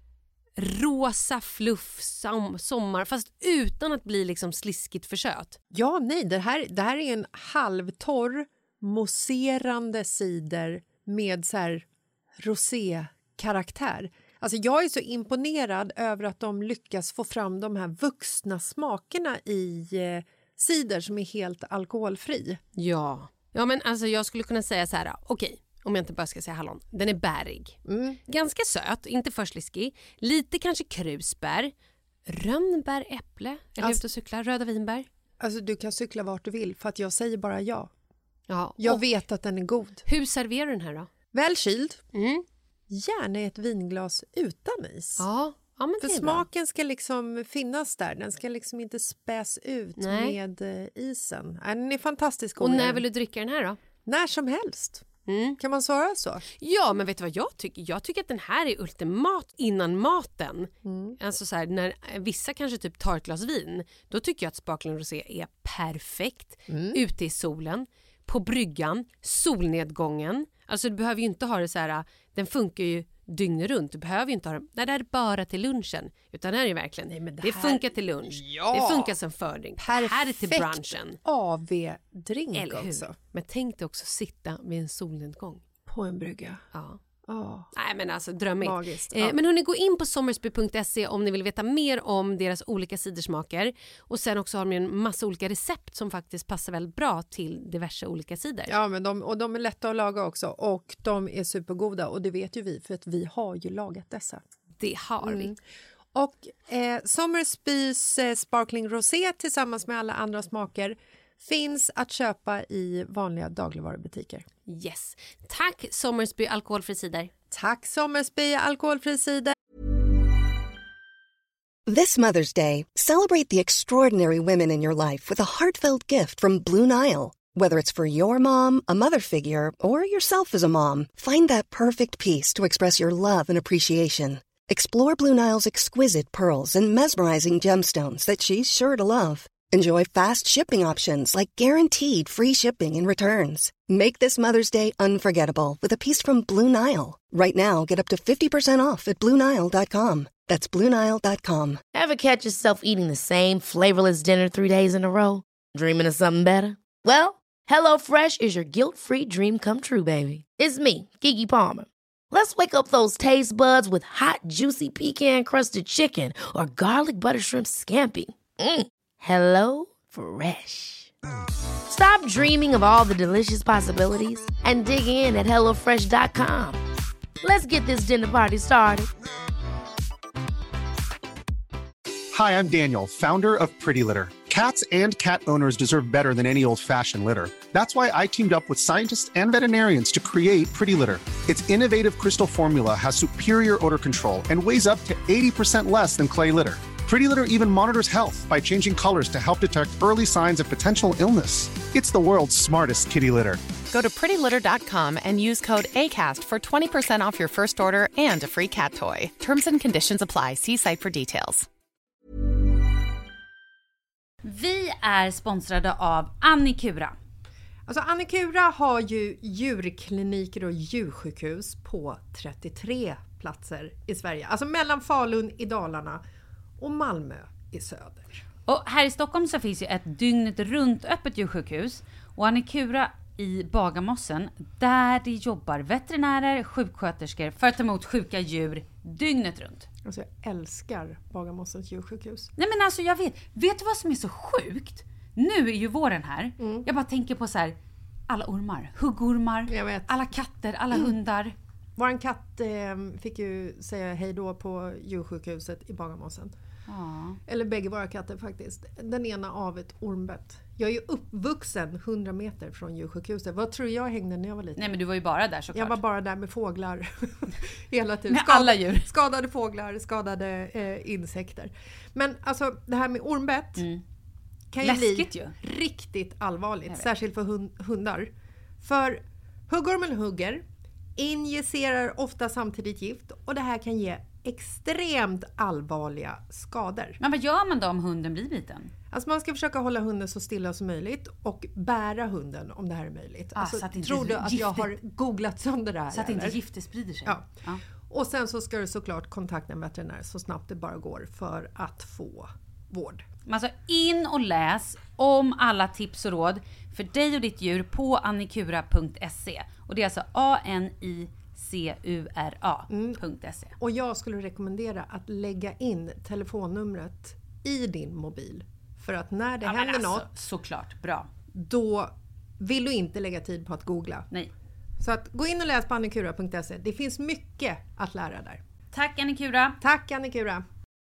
rosa fluff som sommar, fast utan att bli liksom sliskigt för söt. Ja, nej, det här, det här är en halvtorr mousserande cider med så här rosé-karaktär. Alltså jag är så imponerad över att de lyckas få fram de här vuxna smakerna i eh, cider som är helt alkoholfri. Ja, ja men alltså jag skulle kunna säga så här, okej. Okay. Om jag inte bara ska säga hallon. Den är bärig. Mm. Ganska söt, inte för sliskig. Lite kanske krusbär. Rönnbär, äpple. Eller alltså, ut och cykla, röda vinbär. Alltså du kan cykla vart du vill för att jag säger bara ja. Ja. Jag vet att den är god. Hur serverar du den här då? Välkyld. Mm. Gärna ett vinglas utan is. Ja. Ja, men för smaken bra. Ska liksom finnas där. Den ska liksom inte späs ut Nej. med isen. Den är fantastisk. Och när vill du dricka den här då? När som helst. Mm. Kan man svara så? Ja, men vet du vad jag tycker? Jag tycker att den här är ultimat innan maten. Mm. Alltså så här, när vissa kanske typ tar ett glas vin, då tycker jag att Sparkling Rosé är perfekt. Mm. Ute i solen, på bryggan, solnedgången. Alltså du behöver ju inte ha det så här, den funkar ju dygnet runt. Du behöver ju inte ha det, nej, det är bara till lunchen. Utan det här är verkligen, nej, men det, det här, funkar till lunch. Ja, det funkar som fördrink. Perfekt. Här är till brunchen. A V-drink också. Men tänk dig också sitta vid en solnedgång. På en brygga. Ja. Oh. Nej men alltså drömmigt. Magiskt, eh, ja. Men hörni, gå in på somersby punkt se om ni vill veta mer om deras olika cidersmaker. Och sen också har de en massa olika recept som faktiskt passar väldigt bra till diverse olika cider. Ja, men de, och de är lätta att laga också. Och de är supergoda och det vet ju vi för att vi har ju lagat dessa. Det har mm. vi. Och eh, Somersbys eh, Sparkling Rosé tillsammans med alla andra smaker finns att köpa i vanliga dagligvarubutiker. Yes. Tack Somersby alkoholfri cider. Tack Somersby alkoholfri cider. This Mother's Day, celebrate the extraordinary women in your life with a heartfelt gift from Blue Nile. Whether it's for your mom, a mother figure, or yourself as a mom, find that perfect piece to express your love and appreciation. Explore Blue Nile's exquisite pearls and mesmerizing gemstones that she's sure to love. Enjoy fast shipping options like guaranteed free shipping and returns. Make this Mother's Day unforgettable with a piece from Blue Nile. Right now, get up to fifty percent off at blue nile dot com. That's blue nile dot com. Ever catch yourself eating the same flavorless dinner three days in a row? Dreaming of something better? Well, HelloFresh is your guilt-free dream come true, baby. It's me, Keke Palmer. Let's wake up those taste buds with hot, juicy pecan-crusted chicken or garlic butter shrimp scampi. Mm. Hello Fresh. Stop dreaming of all the delicious possibilities and dig in at hello fresh dot com. Let's get this dinner party started. Hi, I'm Daniel, founder of Pretty Litter. Cats and cat owners deserve better than any old-fashioned litter. That's why I teamed up with scientists and veterinarians to create Pretty Litter. Its innovative crystal formula has superior odor control and weighs up to eighty percent less than clay litter. Pretty Litter even monitors health by changing colors to help detect early signs of potential illness. It's the world's smartest kitty litter. Go to pretty litter dot com and use code ACAST for twenty percent off your first order and a free cat toy. Terms and conditions apply. See site for details. Vi är sponsrade av Annikura. Alltså Annikura har ju djurkliniker och djursjukhus på trettiotre platser i Sverige. Alltså mellan Falun i Dalarna och Malmö i söder. Och här i Stockholm så finns ju ett dygnet runt öppet djursjukhus. Och Annikura i Bagarmossen, där det jobbar veterinärer, sjuksköterskor för att ta emot sjuka djur dygnet runt. Alltså jag älskar Bagarmossens djursjukhus. Nej men alltså jag vet, vet du vad som är så sjukt? Nu är ju våren här. Mm. Jag bara tänker på så här, alla ormar, huggormar, jag vet. Alla katter, alla mm. hundar. Våran katt eh, fick ju säga hej då på djursjukhuset i Bagarmossen. Ja. Eller bägge våra katter faktiskt. Den ena av ett ormbett. Jag är ju uppvuxen hundra meter från djursjukhuset. Vad tror jag hängde när jag var liten? Nej men du var ju bara där såklart. Jag var bara där med fåglar. Hela tiden. Med Skad- alla djur. Skadade fåglar, skadade eh, insekter. Men alltså det här med ormbett mm. kan ju Läskigt bli ju. riktigt allvarligt. Särskilt för hund- hundar. För huggormen hugger, injicerar ofta samtidigt gift och det här kan ge extremt allvarliga skador. Men vad gör man då om hunden blir biten? Alltså man ska försöka hålla hunden så stilla som möjligt och bära hunden om det här är möjligt. Ah, alltså, så att inte tror du att giftet, jag har googlat sönder det här? Så att eller? inte giftet sprider sig? Ja. ja. Och sen så ska du såklart kontakta en veterinär så snabbt det bara går för att få vård. Alltså in och läs om alla tips och råd för dig och ditt djur på annikura punkt se. Och det är alltså A N I C U R A punkt se. Mm. Och jag skulle rekommendera att lägga in telefonnumret i din mobil. För att när det ja, händer alltså, något, såklart, bra. Då vill du inte lägga tid på att googla. Nej. Så att gå in och läs på annikura punkt se. Det finns mycket att lära där. Tack Annikura. Tack Annikura.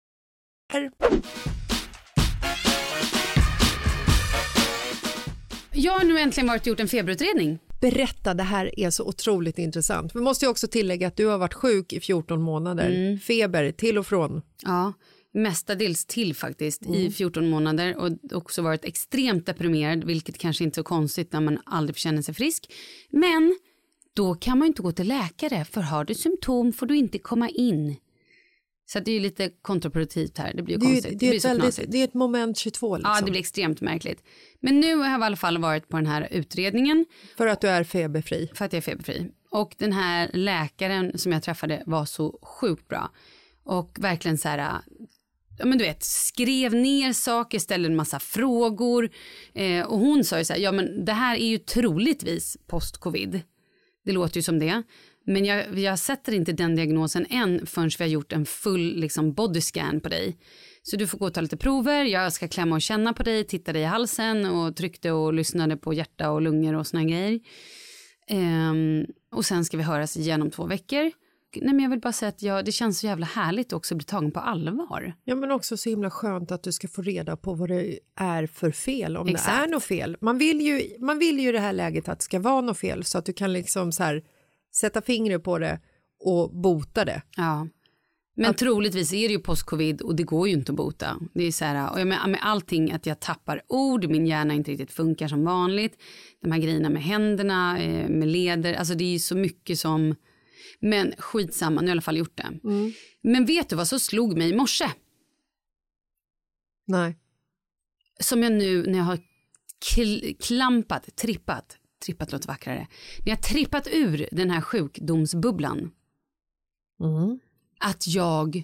Jag har nu äntligen varit och gjort en feberutredning. Berätta, det här är så otroligt intressant. Vi måste ju också tillägga att du har varit sjuk i fjorton månader. Mm. Feber till och från. Ja, mestadels till faktiskt mm. i fjorton månader och också varit extremt deprimerad, vilket kanske inte är så konstigt när man aldrig känner sig frisk. Men då kan man inte gå till läkare, för har du symptom får du inte komma in. Så det är ju lite kontraproduktivt här. Det blir ju det, konstigt. Det, det, blir ett så väldigt, det är ett moment tjugotvå liksom. Ja, det blir extremt märkligt. Men nu har jag i alla fall varit på den här utredningen. För att du är feberfri. För att jag är feberfri. Och den här läkaren som jag träffade var så sjukt bra. Och verkligen så här, ja men du vet, skrev ner saker, ställde en massa frågor. Eh, och hon sa ju så här, ja men det här är ju troligtvis post-covid. Det låter ju som det. Men jag, jag sätter inte den diagnosen än förrän vi har gjort en full liksom, body scan på dig. Så du får gå och ta lite prover. Jag ska klämma och känna på dig, titta dig i halsen och tryckte och lyssnade på hjärta och lungor och såna grejer. Um, och sen ska vi höras igen om två veckor. Nej, men jag vill bara säga att jag, det känns så jävla härligt också att bli tagen på allvar. Ja, men också så himla skönt att du ska få reda på vad det är för fel. Om Exakt. Det är något fel. Man vill ju, man vill ju i det här läget att det ska vara något fel så att du kan liksom så här sätta fingret på det och bota det. Ja, men att... troligtvis är det ju post-covid och det går ju inte att bota. Det är så här, och jag med, med allting att jag tappar ord, min hjärna inte riktigt funkar som vanligt. De här grejerna med händerna, med leder, alltså det är ju så mycket som... Men skitsamma, nu har jag i alla fall gjort det. Mm. Men vet du vad så slog mig i morse? Nej. Som jag nu, när jag har kl- klampat, trippat, trippat låter vackrare. När jag har trippat ur den här sjukdomsbubblan. Mm. Att jag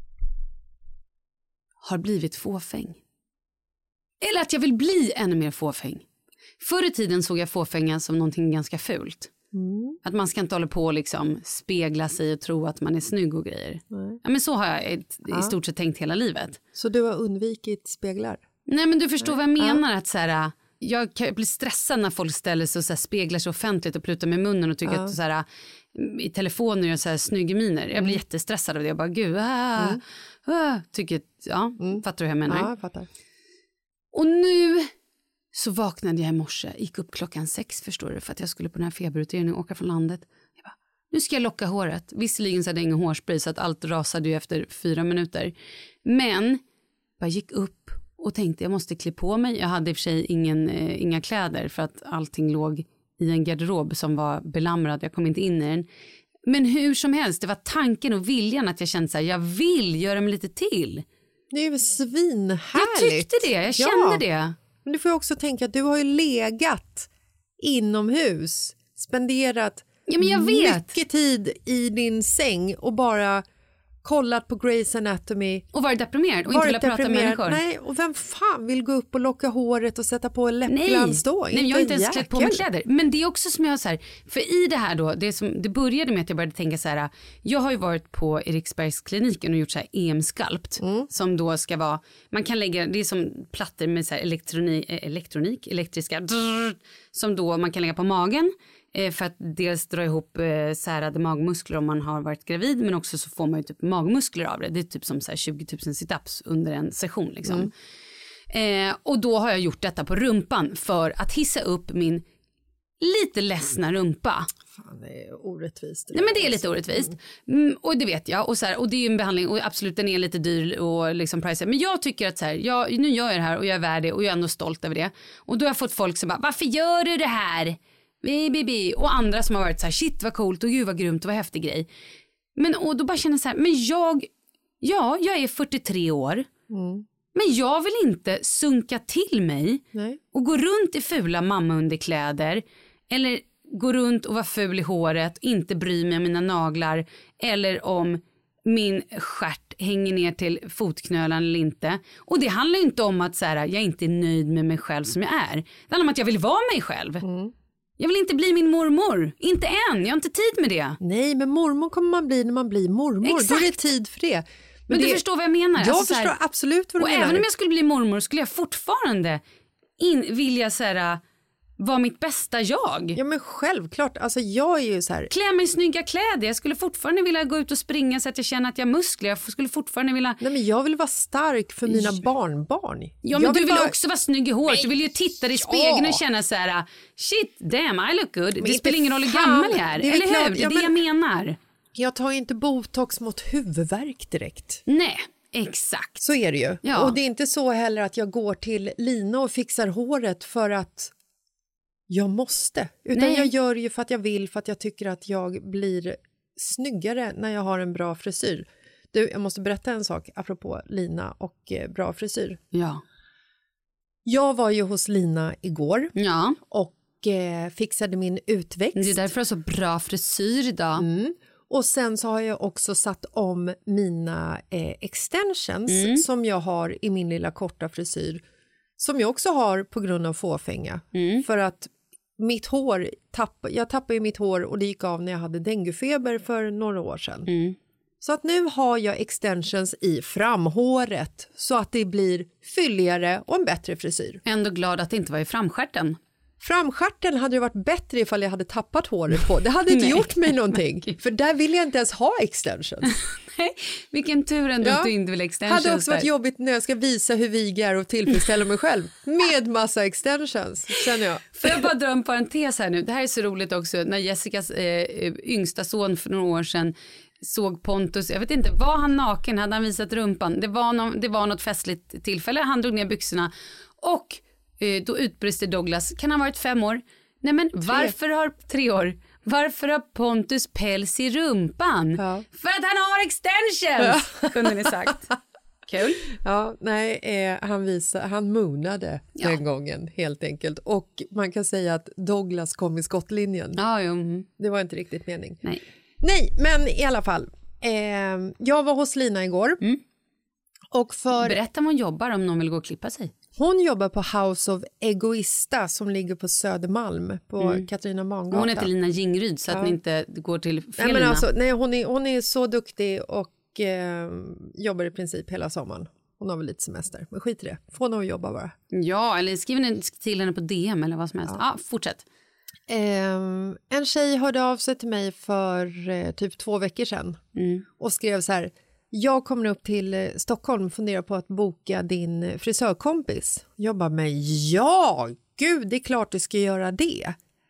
har blivit fåfäng. Eller att jag vill bli ännu mer fåfäng. Förr i tiden såg jag fåfänga som någonting ganska fult. Mm. Att man ska inte hålla på och liksom spegla sig och tro att man är snygg och grejer. Ja, men så har jag ett, ja. i stort sett tänkt hela livet. Så du har undvikit speglar? Nej, men du förstår Nej. vad jag menar. Ja. Att så här, jag blir stressad när folk ställer sig och så här, speglar sig offentligt och plutar med munnen och tycker ja. att så här, i telefonen gör så här snygga miner. Jag blir mm. jättestressad av det. Jag bara, gud, ah, mm. ah, tycker, ja, mm. fattar du hur jag menar? Ja, jag fattar. Och nu... så vaknade jag i morse, gick upp klockan sex förstår du, för att jag skulle på den här feberutredningen och åka från landet. Jag bara, nu ska jag locka håret. Visserligen så hade jag ingen hårspray så att allt rasade ju efter fyra minuter. Men jag gick upp och tänkte jag måste klä på mig. Jag hade i och för sig ingen, eh, inga kläder för att allting låg i en garderob som var belamrad. Jag kom inte in i den. Men hur som helst, det var tanken och viljan att jag kände så här, jag vill göra mig lite till. Det är ju svinhärligt. Jag tyckte det, jag kände ja. det. Men du får ju också tänka att du har ju legat inomhus, spenderat ja, men jag vet. mycket tid i din säng och bara kollat på Grey's Anatomy. Och varit deprimerad och inte vilja prata med människor. Nej, och vem fan vill gå upp och locka håret och sätta på en läppglans då? Nej, jag har inte ens klätt på mig kläder. Men det är också som jag så här, för i det här då, det, som, det började med att jag började tänka så här, jag har ju varit på Eriksbergskliniken och gjort så här E M-skalpt mm. som då ska vara, man kan lägga, det är som plattor med så här elektronik, elektronik elektriska, drrr, som då man kan lägga på magen. För att dels dra ihop eh, särade magmuskler om man har varit gravid. Men också så får man ju typ magmuskler av det. Det är typ som så här tjugo tusen situps under en session liksom. Mm. Eh, och då har jag gjort detta på rumpan för att hissa upp min lite ledsna rumpa. Fan, det är orättvist. Nej, men det är lite orättvist. Mm, och det vet jag. Och, så här, och det är ju en behandling och absolut den är lite dyr och liksom price. Men jag tycker att så här, jag, nu gör jag det här och jag är värd det och jag är ändå stolt över det. Och då har jag fått folk som bara, varför gör du det här? Bibi. Och andra som har varit så här, shit vad coolt och gud vad grymt och vad häftig grej. Men och då bara känner så här, men jag, ja, jag är fyrtiotre år. Mm. Men jag vill inte sunka till mig Nej. och gå runt i fula mammaunderkläder eller gå runt och vara ful i håret, inte bry mig om mina naglar eller om min stjärt hänger ner till fotknölan eller inte. Och det handlar inte om att så här, jag inte är nöjd med mig själv som jag är. Det handlar om att jag vill vara mig själv. Mm. Jag vill inte bli min mormor. Inte än. Jag har inte tid med det. Nej, men mormor kommer man bli när man blir mormor. Exakt. Då är det tid för det. Men, men det... du förstår vad jag menar. Jag alltså, förstår här... absolut vad du och menar. Och även om jag skulle bli mormor skulle jag fortfarande in... vilja så här, vara mitt bästa jag. Ja, men självklart. Alltså jag är ju så här... Klä mig i snygga kläder. Jag skulle fortfarande vilja gå ut och springa så att jag känner att jag har muskler. Jag skulle fortfarande vilja... Nej, men jag vill vara stark för mina barnbarn. Ja, men jag du vill bara... också vara snygg i håret. Du vill ju titta dig i spegeln ja. och känna så här, shit, damn, I look good. Men det spelar ingen roll hur gammal jag är. Eller klart. hur? Det är ja, det men... jag menar. Jag tar inte botox mot huvudvärk direkt. Nej. Exakt. Så är det ju. Ja. Och det är inte så heller att jag går till Lina och fixar håret för att jag måste. Utan Nej. jag gör det ju för att jag vill, för att jag tycker att jag blir snyggare när jag har en bra frisyr. Du, jag måste berätta en sak apropå Lina och eh, bra frisyr. Ja. Jag var ju hos Lina igår. Ja. Och eh, fixade min utväxt. Det är därför jag har så bra frisyr idag. Mm. Och sen så har jag också satt om mina eh, extensions mm. som jag har i min lilla korta frisyr. Som jag också har på grund av fåfänga. Mm. För att mitt hår, tapp, jag tappade ju mitt hår och det gick av när jag hade denguefeber för några år sedan. Mm. Så att nu har jag extensions i framhåret så att det blir fylligare och en bättre frisyr. Ändå glad att det inte var i framskärten. Framskärten hade ju varit bättre ifall jag hade tappat håret på. Det hade inte gjort mig någonting. För där vill jag inte ens ha extensions. Nej, vilken tur ändå ja. att du inte vill extensions. Det hade också varit där. Jobbigt när jag ska visa hur vig jag är och tillfredsställa mig själv. Med massa extensions, känner jag. Får jag bara dra en parentes här nu. Det här är så roligt också. När Jessicas eh, yngsta son för några år sedan såg Pontus, jag vet inte, var han naken? Hade han visat rumpan? Det var, någon, det var något festligt tillfälle. Han drog ner byxorna och då utbrister Douglas, kan han ha varit fem år? Nej men tre. varför har tre år? Varför har Pontus päls i rumpan? Ja. För att han har extensions, ja. kunde ni sagt. Kul. Ja, nej, eh, han visade, han moonade ja. den gången helt enkelt. Och man kan säga att Douglas kom i skottlinjen. Ja, jo. Det var inte riktigt mening. Nej. Nej, men i alla fall. Eh, jag var hos Lina igår. Mm. Och för... Berätta om hon jobbar om någon vill gå och klippa sig. Hon jobbar på House of Egoista som ligger på Södermalm på mm. Katarina Mangata. Hon heter Lina Jingryd så att ja. ni inte går till fel nej, men alltså, nej, hon, är, hon är så duktig och eh, jobbar i princip hela sommaren. Hon har väl lite semester, men skit i det. Får hon att jobba bara. Ja, eller skriv ni till henne på D M eller vad som helst. Ja, ah, fortsätt. Eh, en tjej hörde av sig till mig för eh, typ två veckor sedan mm. och skrev så här: jag kommer upp till Stockholm och funderar på att boka din frisörkompis. Jag bara, men ja, gud, det är klart du ska göra det.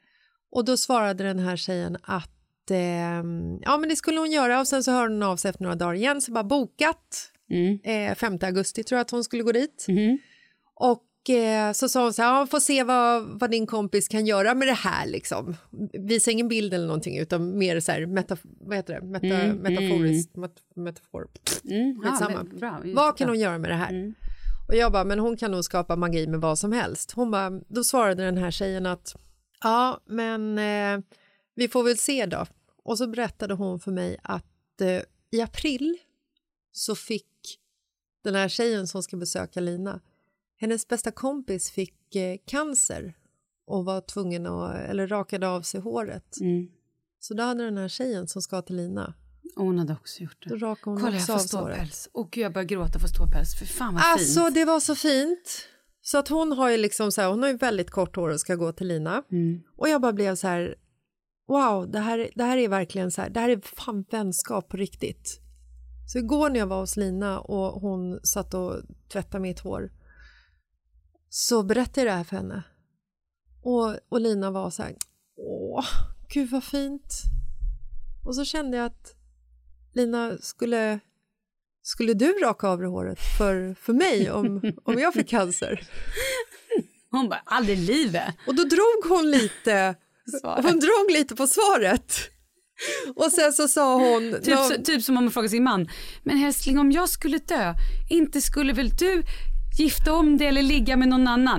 Och då svarade den här tjejen att eh, ja, men det skulle hon göra. Och sen så hörde hon av sig efter några dagar igen. Så bara bokat. Mm. Eh, femte augusti tror jag att hon skulle gå dit. Mm. Och eh, så sa hon så här, ja, får se vad, vad din kompis kan göra med det här liksom. Visa ingen bild eller någonting utan mer så här, meta, vad heter det? Meta, mm, metaforiskt, mm. metafor. Mm, ja, det, bra, vad kan hon göra med det här? Mm. Och jag bara, men hon kan nog skapa magi med vad som helst. Hon bara, då svarade den här tjejen att ja, men eh, vi får väl se då. Och så berättade hon för mig att eh, i april så fick den här tjejen som ska besöka Lina, hennes bästa kompis fick eh, cancer och var tvungen att, eller rakade av sig håret. Mm. Så då hade den här tjejen som ska till Lina. Och hon hade också gjort det. Då rakade hon Kolla, också jag av får såret. Och gud, jag börjar gråta för ståpäls. För fan vad alltså, fint. det var så fint. Så att hon har ju liksom så här, hon har ju väldigt kort hår och ska gå till Lina. Mm. Och jag bara blev så här, wow, det här, det här är verkligen så här, det här är fan vänskap på riktigt. Så igår när jag var hos Lina och hon satt och tvättade mitt hår så berättade jag det här för henne. Och, och Lina var så här, åh, gud vad fint. Och så kände jag att Lina, skulle, skulle du raka av det håret för, för mig om, om jag fick cancer? Hon bara, aldrig i livet. Och då drog hon lite, svaret. hon drog lite på svaret. Och sen så sa hon... Typ, någon... så, typ som om man frågar sin man, men älskling, om jag skulle dö, inte skulle väl du gifta om det eller ligga med någon annan?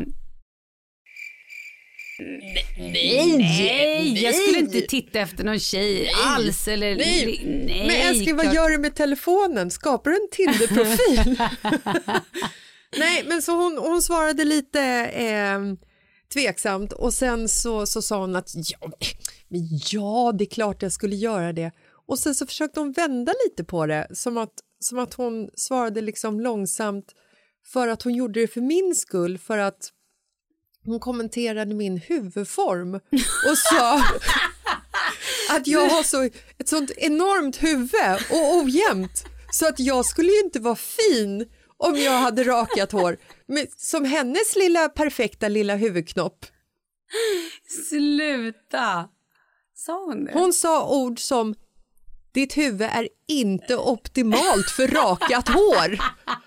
Nej, nej, jag skulle inte titta efter någon tjej nej, alls eller nej. nej. Men älskling, vad gör du med telefonen? Skapar du en Tinder-profil? Nej, men så hon, hon svarade lite eh, tveksamt och sen så, så sa hon att ja, ja, det är klart jag skulle göra det. Och sen så försökte hon vända lite på det som att, som att hon svarade liksom långsamt för att hon gjorde det för min skull, för att hon kommenterade min huvudform och sa att jag har så, ett sånt enormt huvud och ojämnt så att jag skulle ju inte vara fin om jag hade rakat hår. Men som hennes lilla perfekta lilla huvudknopp. Sluta! Sa hon det? Hon sa ord som ditt huvud är inte optimalt för rakat hår.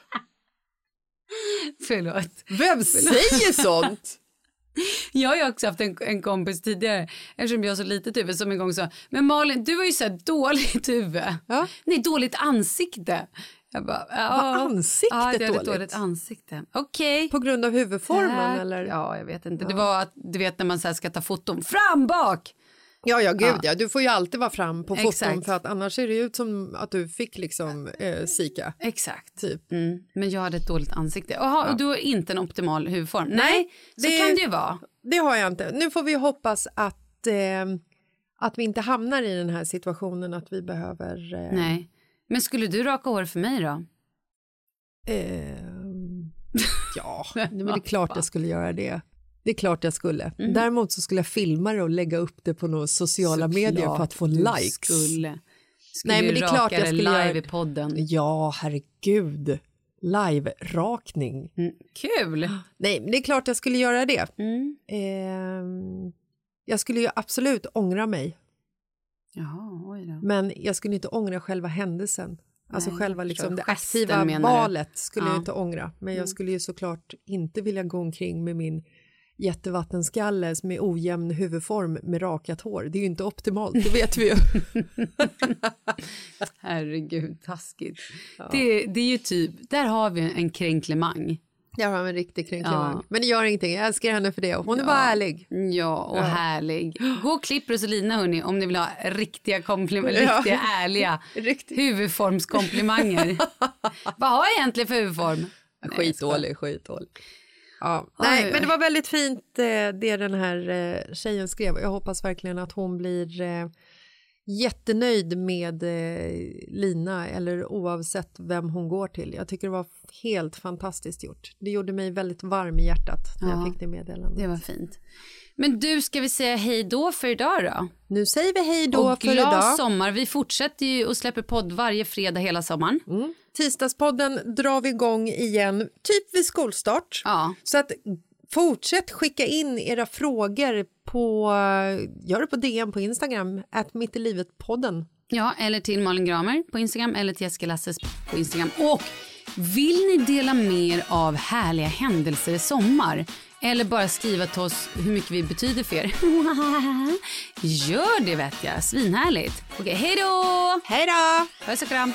Förlåt. Vem säger sånt? Jag har ju också haft en, en kompis tidigare, eftersom jag har så litet huvud, som en gång sa, men Malin, du har ju så här dåligt huvud. Ja? Nej, dåligt ansikte. Jag bara, ja, var ansiktet ja, det dåligt? dåligt ansikte. Okej. Okay. På grund av huvudformen eller? Ja, jag vet inte. Ja. Det var att du vet när man så här ska ta foton fram bak. Ja, ja, gud ja. ja. Du får ju alltid vara fram på foton. Exakt. För att annars ser det ut som att du fick liksom eh, Zika. Exakt. Typ. Mm. Men jag hade ett dåligt ansikte. Jaha, ja. Och du har inte en optimal huvudform. Nej, Nej så det, kan det ju vara. Det har jag inte. Nu får vi hoppas att, eh, att vi inte hamnar i den här situationen att vi behöver... Eh... Nej. Men skulle du raka hår för mig då? Eh, ja, men det är klart jag skulle göra det. Det är klart jag skulle. Mm. Däremot så skulle jag filma det och lägga upp det på några sociala så medier för att få likes. Skulle. Skulle Nej, men det är klart jag skulle live göra... i podden. Ja, herregud. Live-rakning. Mm. Kul. Nej, men det är klart jag skulle göra det. Mm. Eh, jag skulle ju absolut ångra mig. Jaha, oj då. Men jag skulle inte ångra själva händelsen. Alltså Nej, själva liksom det gesten, aktiva valet skulle ja. jag inte ångra. Men jag skulle ju såklart inte vilja gå omkring med min jättevattenskalle med ojämn huvudform med rakat hår. Det är ju inte optimalt, det vet vi ju. Herregud, taskigt. Ja. Det, det är ju typ, där har vi en kränklemang. Jag har en riktig kränklemang. Ja. Men det gör ingenting, jag älskar henne för det. Hon ja. är bara ärlig. Ja, och ja. härlig. Gå och klipp Rosalina, hörni, om ni vill ha riktiga komplimanger, ja. riktiga ärliga Riktigt. huvudformskomplimanger. Vad har jag egentligen för huvudform? Skitdålig, skitdålig. Ja. Nej, men det var väldigt fint eh, det den här eh, tjejen skrev. Jag hoppas verkligen att hon blir eh, jättenöjd med eh, Lina eller oavsett vem hon går till. Jag tycker det var helt fantastiskt gjort. Det gjorde mig väldigt varm i hjärtat när ja, jag fick det meddelandet. Det var fint. Men du, ska vi säga hej då för idag då? Nu säger vi hej då och för idag. Och glad sommar. Vi fortsätter ju och släpper podd varje fredag hela sommaren. Mm. Tisdagspodden drar vi igång igen typ vid skolstart. Ja. Så att fortsätt skicka in era frågor på, gör det på D M på Instagram, at mitt i livet podden. Ja, eller till Malin Gramer på Instagram eller till Jessica Lasses på Instagram. Och Vill ni dela mer av härliga händelser i sommar? Eller bara skriva till oss hur mycket vi betyder för er? Gör det, vet jag. Svinhärligt. Okej, hej då! Hej då! Puss och kram.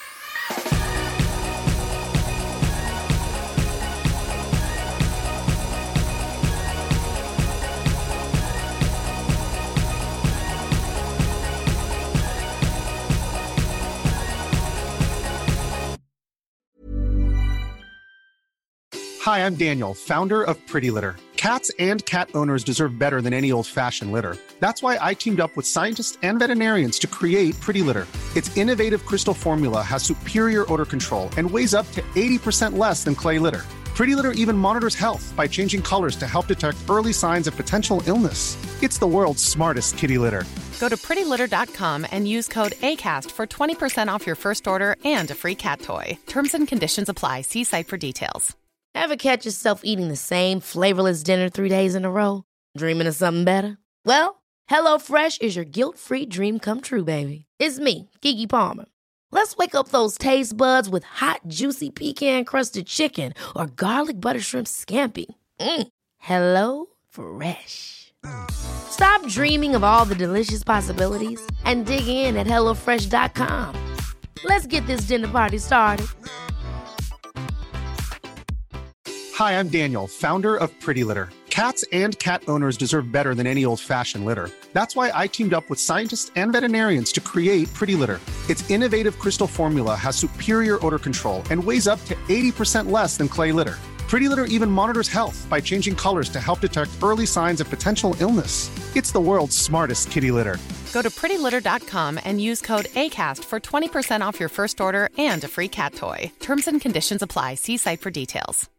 Hi, I'm Daniel, founder of Pretty Litter. Cats and cat owners deserve better than any old-fashioned litter. That's why I teamed up with scientists and veterinarians to create Pretty Litter. Its innovative crystal formula has superior odor control and weighs up to eighty percent less than clay litter. Pretty Litter even monitors health by changing colors to help detect early signs of potential illness. It's the world's smartest kitty litter. Go to pretty litter dot com and use code ACAST for twenty percent off your first order and a free cat toy. Terms and conditions apply. See site for details. Ever catch yourself eating the same flavorless dinner three days in a row? Dreaming of something better? Well, HelloFresh is your guilt-free dream come true, baby. It's me, Keke Palmer. Let's wake up those taste buds with hot, juicy pecan-crusted chicken or garlic butter shrimp scampi. Mm. Hello Fresh. Stop dreaming of all the delicious possibilities and dig in at hello fresh dot com. Let's get this dinner party started. Hi, I'm Daniel, founder of Pretty Litter. Cats and cat owners deserve better than any old-fashioned litter. That's why I teamed up with scientists and veterinarians to create Pretty Litter. Its innovative crystal formula has superior odor control and weighs up to eighty percent less than clay litter. Pretty Litter even monitors health by changing colors to help detect early signs of potential illness. It's the world's smartest kitty litter. Go to pretty litter dot com and use code ACAST for twenty percent off your first order and a free cat toy. Terms and conditions apply. See site for details.